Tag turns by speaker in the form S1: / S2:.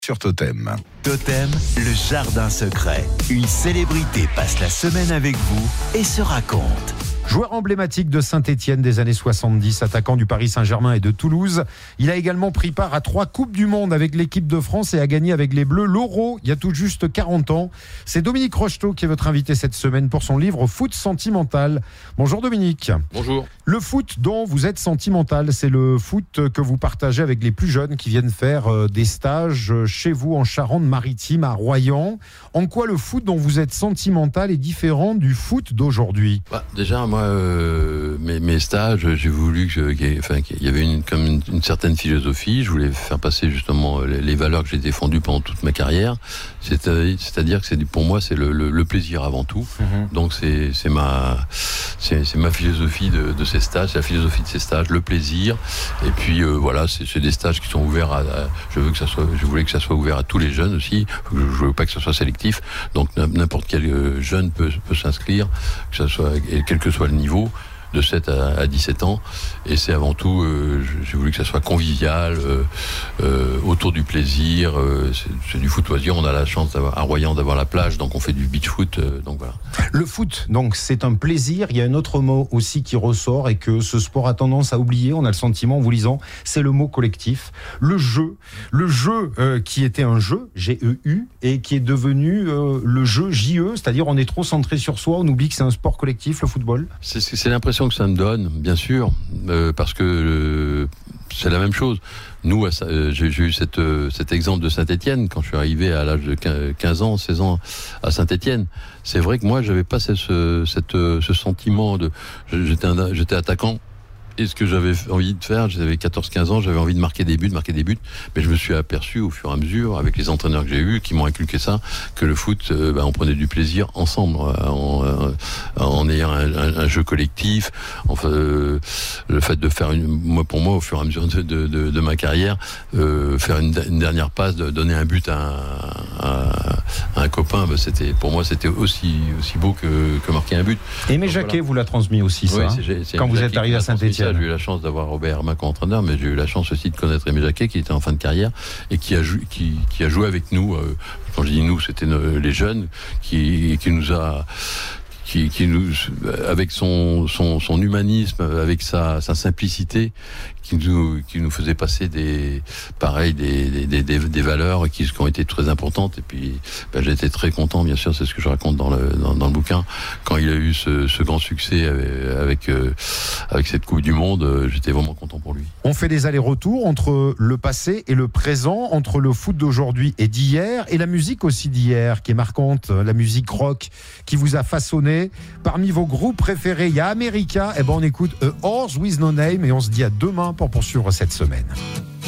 S1: Sur Totem.
S2: Totem, le jardin secret. Une célébrité passe la semaine avec vous et se raconte.
S3: Joueur emblématique de Saint-Étienne des années 70, attaquant du Paris Saint-Germain et de Toulouse. Il a également pris part à 3 Coupes du Monde avec l'équipe de France et a gagné avec les Bleus l'Euro il y a tout juste 40 ans. C'est Dominique Rocheteau qui est votre invité cette semaine pour son livre Foot sentimental. Bonjour Dominique.
S4: Bonjour.
S3: Le foot dont vous êtes sentimental, c'est le foot que vous partagez avec les plus jeunes qui viennent faire des stages chez vous en Charente-Maritime, à Royan. En quoi le foot dont vous êtes sentimental est différent du foot d'aujourd'hui ?
S4: Déjà, moi, mes stages, j'ai voulu qu'il y avait une certaine philosophie. Je voulais faire passer justement les valeurs que j'ai défendues pendant toute ma carrière. C'est-à-dire que pour moi, c'est le plaisir avant tout. Donc c'est ma philosophie de ces stages, c'est la philosophie de ces stages, le plaisir. Et puis voilà, c'est des stages qui sont ouverts je voulais que ça soit ouvert à tous les jeunes aussi. Je voulais pas que ce soit sélectif. Donc n'importe quel jeune peut s'inscrire, quel que soit le niveau, de 7 à 17 ans. Et c'est avant tout, j'ai voulu que ça soit convivial, autour du plaisir. C'est du foot loisir. On a la chance à Royan d'avoir la plage, donc on fait du beach foot. Donc voilà.
S3: Le foot, donc c'est un plaisir. Il y a un autre mot aussi qui ressort et que ce sport a tendance à oublier. On a le sentiment, en vous lisant, c'est le mot collectif. Le jeu qui était un jeu, G-E-U, et qui est devenu le jeu J-E, c'est-à-dire on est trop centré sur soi, on oublie que c'est un sport collectif, le football.
S4: C'est l'impression que ça me donne, bien sûr, parce que c'est la même chose. Nous, j'ai eu cet exemple de Saint-Étienne quand je suis arrivé à l'âge de 15 ans, 16 ans à Saint-Étienne. C'est vrai que moi, j'avais pas ce sentiment de... J'étais attaquant. Et ce que j'avais envie de faire, j'avais 14-15 ans, j'avais envie de marquer des buts, mais je me suis aperçu au fur et à mesure, avec les entraîneurs que j'ai eus, qui m'ont inculqué ça, que le foot, on prenait du plaisir ensemble, en ayant un jeu collectif. Enfin, le fait de faire pour moi, au fur et à mesure de ma carrière, faire une dernière passe, de donner un but à un copain, pour moi, c'était aussi beau que marquer un but.
S3: Aimé Jacquet vous l'a transmis aussi, ça, quand vous êtes arrivé à Saint-Étienne.
S4: J'ai eu la chance d'avoir Robert Herman comme entraîneur, mais j'ai eu la chance aussi de connaître Aimé Jacquet, qui était en fin de carrière et qui a joué avec nous. Quand je dis nous, c'était les jeunes, qui nous, avec son humanisme, avec sa simplicité, qui nous faisait passer des valeurs qui ont été très importantes. Et puis j'ai été très content, bien sûr, c'est ce que je raconte dans le bouquin, quand il a eu ce grand succès avec cette Coupe du Monde. J'étais vraiment content pour lui.
S3: On fait des allers-retours entre le passé et le présent, entre le foot d'aujourd'hui et d'hier, et la musique aussi d'hier, qui est marquante, la musique rock qui vous a façonné. Parmi vos groupes préférés, il y a America. On écoute A Horse With No Name et on se dit à demain pour poursuivre cette semaine.